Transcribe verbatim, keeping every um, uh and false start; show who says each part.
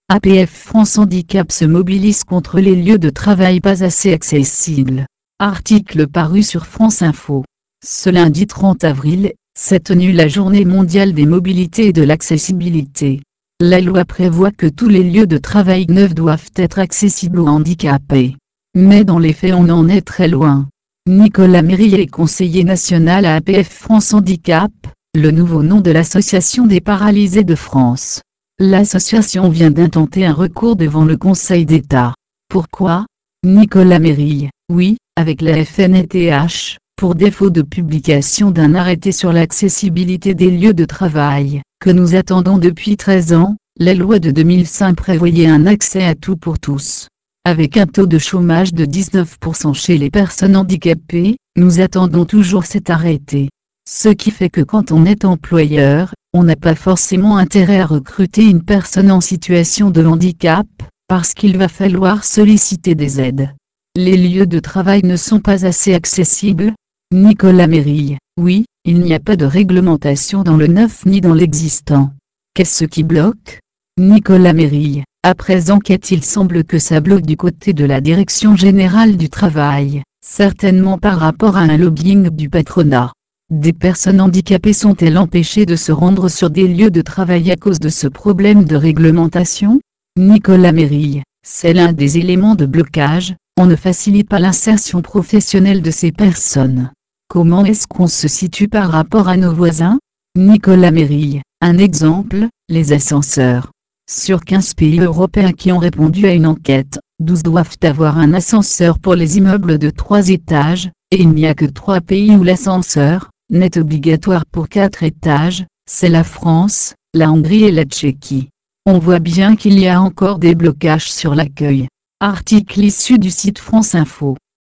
Speaker 1: A P F France Handicap se mobilise contre les lieux de travail pas assez accessibles. Article paru sur France Info. Ce lundi trente avril, s'est tenue la Journée mondiale des mobilités et de l'accessibilité. La loi prévoit que tous les lieux de travail neufs doivent être accessibles aux handicapés. Mais dans les faits on en est très loin. Nicolas Méry est conseiller national à A P F France Handicap, le nouveau nom de l'Association des paralysés de France. L'association vient d'intenter un recours devant le Conseil d'État. Pourquoi? Nicolas Méry, oui, avec la F N T H, pour défaut de publication d'un arrêté sur l'accessibilité des lieux de travail, que nous attendons depuis treize ans, la loi de deux mille cinq prévoyait un accès à tout pour tous. Avec un taux de chômage de dix-neuf pour cent chez les personnes handicapées, nous attendons toujours cet arrêté. Ce qui fait que quand on est employeur, on n'a pas forcément intérêt à recruter une personne en situation de handicap, parce qu'il va falloir solliciter des aides. Les lieux de travail ne sont pas assez accessibles. Nicolas Méry, oui, il n'y a pas de réglementation dans le neuf ni dans l'existant. Qu'est-ce qui bloque? Nicolas Méry, après enquête il semble que ça bloque du côté de la Direction générale du travail, certainement par rapport à un lobbying du patronat. Des personnes handicapées sont-elles empêchées de se rendre sur des lieux de travail à cause de ce problème de réglementation? Nicolas Méry, c'est l'un des éléments de blocage, on ne facilite pas l'insertion professionnelle de ces personnes. Comment est-ce qu'on se situe par rapport à nos voisins? Nicolas Méry, un exemple, les ascenseurs. Sur quinze pays européens qui ont répondu à une enquête, douze doivent avoir un ascenseur pour les immeubles de trois étages, et il n'y a que trois pays où l'ascenseur n'est obligatoire pour quatre étages, c'est la France, la Hongrie et la Tchéquie. On voit bien qu'il y a encore des blocages sur l'accueil. Article issu du site France Info.